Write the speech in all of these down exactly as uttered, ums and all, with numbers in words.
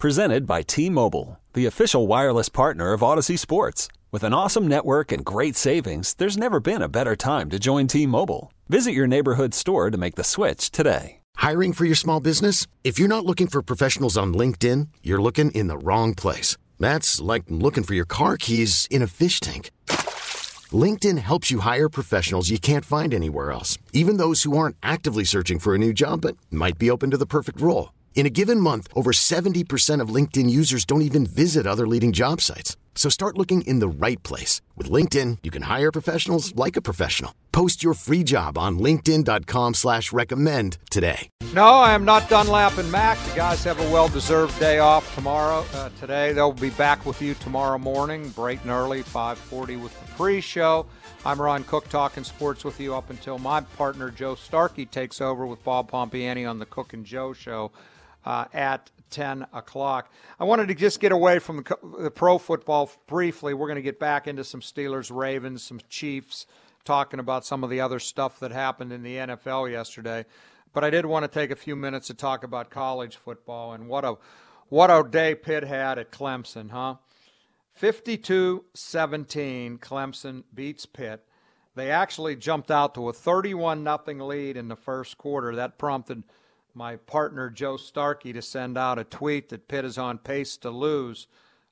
Presented by T-Mobile, the official wireless partner of Odyssey Sports. With an awesome network and great savings, there's never been a better time to join T-Mobile. Visit your neighborhood store to make the switch today. Hiring for your small business? If you're not looking for professionals on LinkedIn, you're looking in the wrong place. That's like looking for your car keys in a fish tank. LinkedIn helps you hire professionals you can't find anywhere else, even those who aren't actively searching for a new job but might be open to the perfect role. In a given month, over seventy percent of LinkedIn users don't even visit other leading job sites. So start looking in the right place. With LinkedIn, you can hire professionals like a professional. Post your free job on linkedin.com slash recommend today. No, I am not Dunlap and Mac. The guys have a well-deserved day off tomorrow. Uh, today, they'll be back with you tomorrow morning, bright and early, five forty with the pre-show. I'm Ron Cook, talking sports with you up until my partner Joe Starkey takes over with Bob Pompiani on the Cook and Joe Show uh, at ten o'clock. I wanted to just get away from the, the pro football briefly. We're going to get back into some Steelers, Ravens, some Chiefs, talking about some of the other stuff that happened in the N F L yesterday. But I did want to take a few minutes to talk about college football and what a what a day Pitt had at Clemson, huh? fifty-two seventeen, Clemson beats Pitt. They actually jumped out to a thirty-one nothing lead in the first quarter. That prompted my partner Joe Starkey to send out a tweet that Pitt is on pace to lose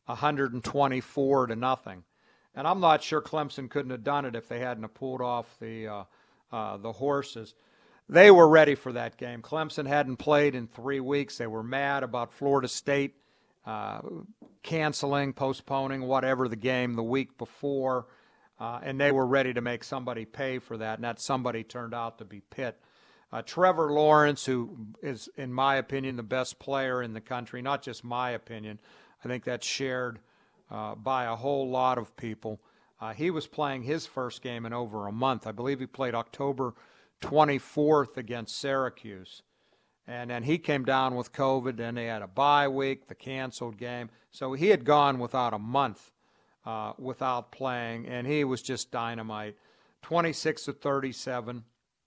one twenty-four to nothing. And I'm not sure Clemson couldn't have done it if they hadn't have pulled off the uh, uh, the horses. They were ready for that game. Clemson hadn't played in three weeks. They were mad about Florida State uh, canceling, postponing, whatever the game the week before, uh, and they were ready to make somebody pay for that, and that somebody turned out to be Pitt. Uh, Trevor Lawrence, who is, in my opinion, the best player in the country, not just my opinion, I think that's shared uh, by a whole lot of people. Uh, he was playing his first game in over a month. I believe he played October twenty-fourth against Syracuse. And then he came down with COVID, and they had a bye week, the canceled game. So he had gone without a month uh, without playing, and he was just dynamite. twenty-six of thirty-seven,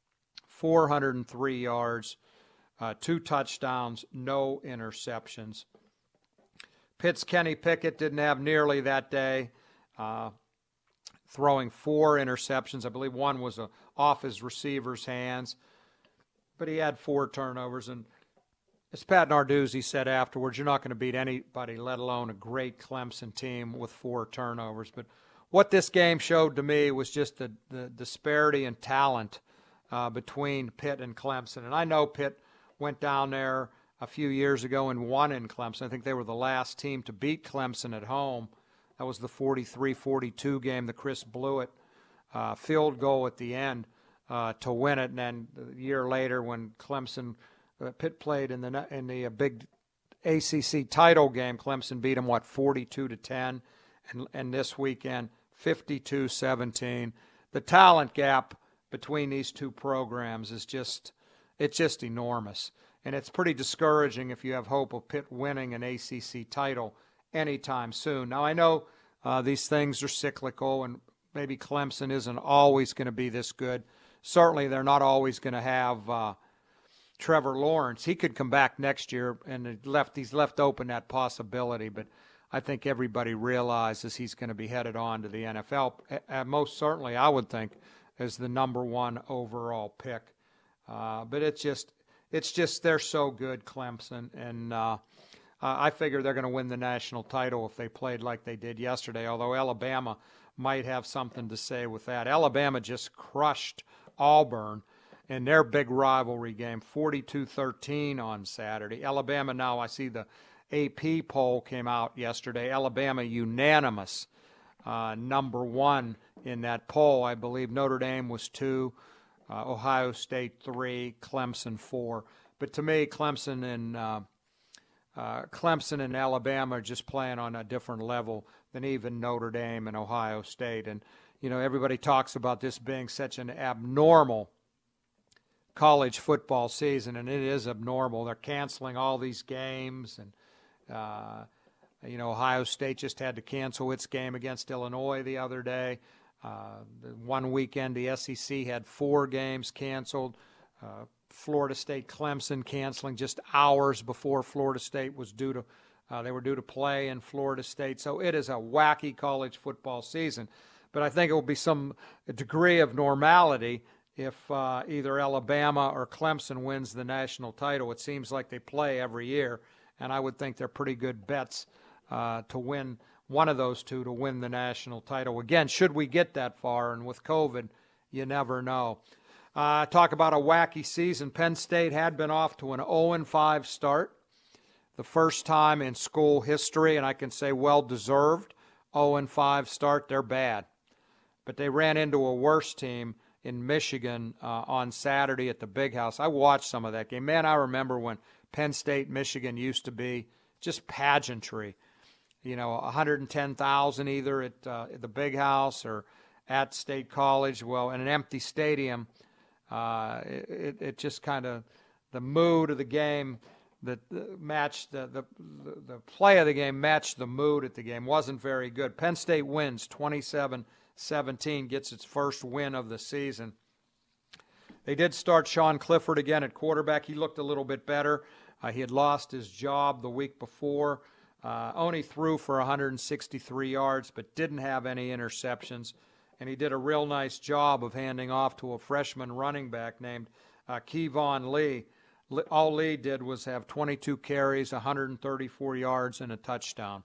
four hundred three yards, uh, two touchdowns, no interceptions. Pitt's Kenny Pickett didn't have nearly that day, uh, throwing four interceptions. I believe one was a, off his receiver's hands, but he had four turnovers. And as Pat Narduzzi said afterwards, you're not going to beat anybody, let alone a great Clemson team, with four turnovers. But what this game showed to me was just the, the disparity in talent uh, between Pitt and Clemson. And I know Pitt went down there a few years ago and won in Clemson. I think they were the last team to beat Clemson at home. That was the forty-three forty-two game, the Chris Blewett uh, field goal at the end uh, to win it. And then a year later, when Clemson, uh, Pitt played in the in the uh, big A C C title game, Clemson beat them, what, forty-two to ten, and and this weekend fifty-two seventeen. The talent gap between these two programs is just it's just enormous, and it's pretty discouraging if you have hope of Pitt winning an A C C title anytime soon. Now, I know uh, these things are cyclical, and maybe Clemson isn't always going to be this good. Certainly, they're not always going to have uh, Trevor Lawrence. He could come back next year, and it left he's left open that possibility. But I think everybody realizes he's going to be headed on to the N F L. Uh, most certainly, I would think, as the number one overall pick. Uh, but it's just, it's just they're so good, Clemson, and uh, I figure they're going to win the national title if they played like they did yesterday, although Alabama might have something to say with that. Alabama just crushed Auburn in their big rivalry game, forty-two thirteen on Saturday. Alabama now, I see the A P poll came out yesterday. Alabama unanimous, uh, number one in that poll. I believe Notre Dame was two, uh, Ohio State three, Clemson four. But to me, Clemson and uh, Uh, Clemson and Alabama are just playing on a different level than even Notre Dame and Ohio State. And, you know, everybody talks about this being such an abnormal college football season, and it is abnormal. They're canceling all these games, and, uh, you know, Ohio State just had to cancel its game against Illinois the other day. Uh, the one weekend, the S E C had four games canceled. Uh, Florida State, Clemson canceling just hours before Florida State was due to Uh, they were due to play in Florida State. So it is a wacky college football season. But I think it will be some degree of normality if uh, either Alabama or Clemson wins the national title. It seems like they play every year, and I would think they're pretty good bets uh, to win one of those two to win the national title. Again, should we get that far, and with COVID, you never know. Uh, talk about a wacky season. Penn State had been off to an oh and five start, the first time in school history, and I can say well-deserved. oh and five start, they're bad. But they ran into a worse team in Michigan uh, on Saturday at the Big House. I watched some of that game. Man, I remember when Penn State, Michigan used to be just pageantry. You know, one hundred ten thousand either at, uh, at the Big House or at State College. Well, in an empty stadium, uh, it, it just kind of, the mood of the game that matched, the, the, the play of the game matched the mood at the game. Wasn't very good. Penn State wins twenty-seven seventeen, gets its first win of the season. They did start Sean Clifford again at quarterback. He looked a little bit better. Uh, he had lost his job the week before. Uh, only threw for one hundred sixty-three yards, but didn't have any interceptions. And he did a real nice job of handing off to a freshman running back named uh, Kevon Lee. All Lee did was have twenty-two carries, one hundred thirty-four yards, and a touchdown.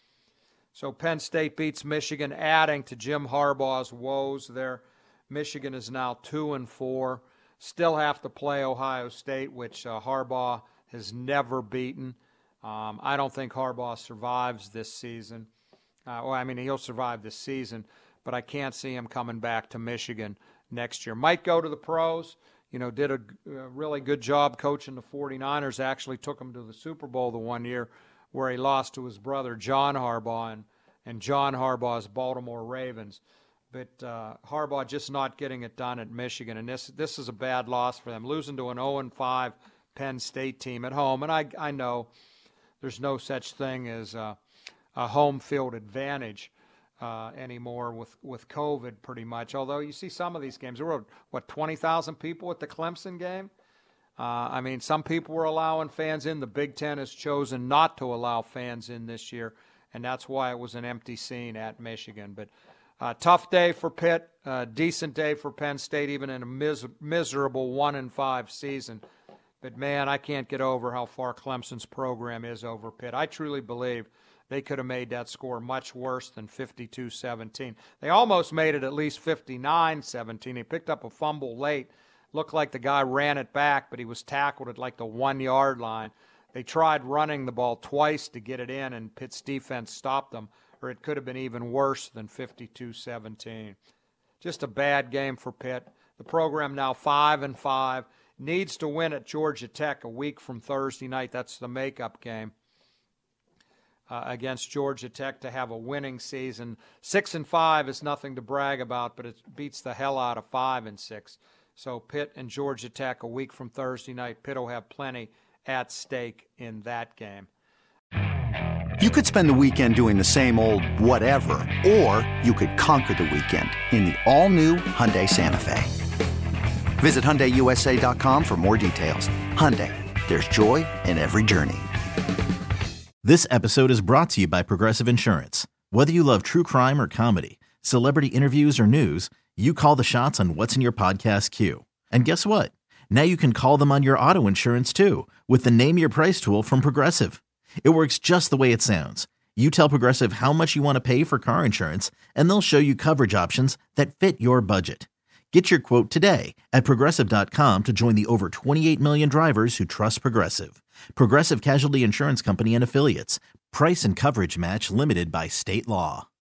So Penn State beats Michigan, adding to Jim Harbaugh's woes there. Michigan is now two and four. Still have to play Ohio State, which uh, Harbaugh has never beaten. Um, I don't think Harbaugh survives this season. Uh, well, I mean, he'll survive this season, but I can't see him coming back to Michigan next year. Might go to the pros. You know, did a, a really good job coaching the forty-niners. Actually took him to the Super Bowl the one year where he lost to his brother John Harbaugh and, and John Harbaugh's Baltimore Ravens. But uh, Harbaugh just not getting it done at Michigan, and this this is a bad loss for them, losing to an oh and five Penn State team at home. And I I know there's no such thing as a, a home field advantage uh, anymore with, with COVID pretty much, although you see some of these games. There were, what, twenty thousand people at the Clemson game? Uh, I mean, some people were allowing fans in. The Big Ten has chosen not to allow fans in this year, and that's why it was an empty scene at Michigan. But uh, tough day for Pitt, uh, decent day for Penn State, even in a mis- miserable one and five season. But, man, I can't get over how far Clemson's program is over Pitt. I truly believe they could have made that score much worse than fifty-two seventeen. They almost made it at least fifty-nine seventeen. They picked up a fumble late. Looked like the guy ran it back, but he was tackled at like the one-yard line. They tried running the ball twice to get it in, and Pitt's defense stopped them, or it could have been even worse than fifty-two seventeen. Just a bad game for Pitt. The program now five and five. Needs to win at Georgia Tech a week from Thursday night. That's the makeup game uh, against Georgia Tech to have a winning season. Six and five is nothing to brag about, but it beats the hell out of five and six. So Pitt and Georgia Tech a week from Thursday night. Pitt will have plenty at stake in that game. You could spend the weekend doing the same old whatever, or you could conquer the weekend in the all-new Hyundai Santa Fe. Visit Hyundai U S A dot com for more details. Hyundai, there's joy in every journey. This episode is brought to you by Progressive Insurance. Whether you love true crime or comedy, celebrity interviews or news, you call the shots on what's in your podcast queue. And guess what? Now you can call them on your auto insurance too with the Name Your Price tool from Progressive. It works just the way it sounds. You tell Progressive how much you want to pay for car insurance, and they'll show you coverage options that fit your budget. Get your quote today at Progressive dot com to join the over twenty-eight million drivers who trust Progressive. Progressive Casualty Insurance Company and Affiliates. Price and coverage match limited by state law.